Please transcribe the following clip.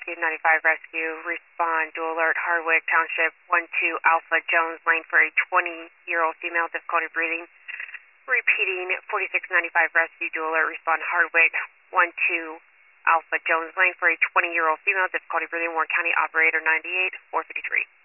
Rescue 95 Rescue, respond, dual alert, Hardwick Township, 12 Alpha Jones Lane for a 20-year-old female, difficulty breathing. Repeating, 4695 Rescue, dual alert, respond, Hardwick, 12 Alpha Jones Lane for a 20-year-old female, difficulty breathing, Warren County Operator 98, 453.